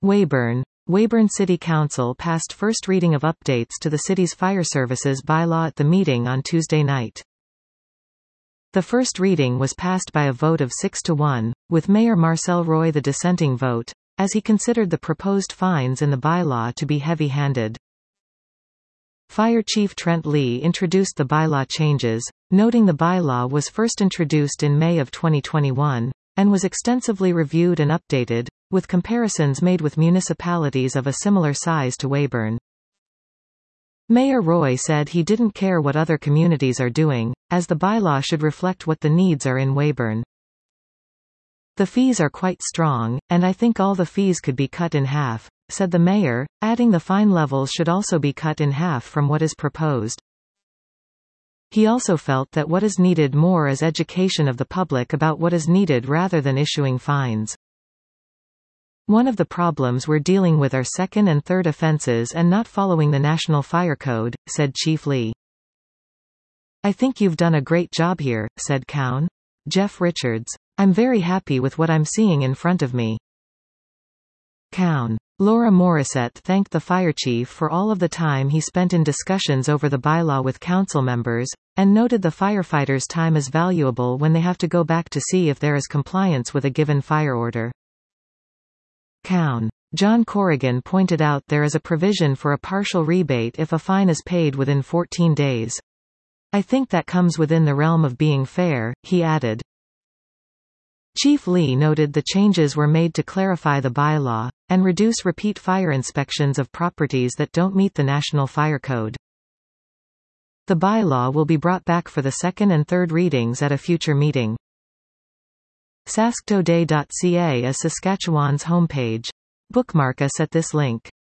Weyburn. Weyburn City Council passed first reading of updates to the city's fire services bylaw at the meeting on Tuesday night. The first reading was passed by a vote of 6-1, with Mayor Marcel Roy the dissenting vote, as he considered the proposed fines in the bylaw to be heavy-handed. Fire Chief Trent Lee introduced the bylaw changes, noting the bylaw was first introduced in May of 2021, and was extensively reviewed and updated, with comparisons made with municipalities of a similar size to Weyburn. Mayor Roy said he didn't care what other communities are doing, as the bylaw should reflect what the needs are in Weyburn. The fees are quite strong, and I think all the fees could be cut in half, said the mayor, adding the fine levels should also be cut in half from what is proposed. He also felt that what is needed more is education of the public about what is needed rather than issuing fines. One of the problems we're dealing with are second and third offenses and not following the National Fire Code, said Chief Lee. I think you've done a great job here, said Cowan. Jeff Richards. I'm very happy with what I'm seeing in front of me. Cowan. Laura Morissette thanked the fire chief for all of the time he spent in discussions over the bylaw with council members, and noted the firefighters' time is valuable when they have to go back to see if there is compliance with a given fire order. Cowan. John Corrigan pointed out there is a provision for a partial rebate if a fine is paid within 14 days. I think that comes within the realm of being fair, he added. Chief Lee noted the changes were made to clarify the bylaw, and reduce repeat fire inspections of properties that don't meet the National Fire Code. The bylaw will be brought back for the second and third readings at a future meeting. sasktoday.ca is Saskatchewan's homepage. Bookmark us at this link.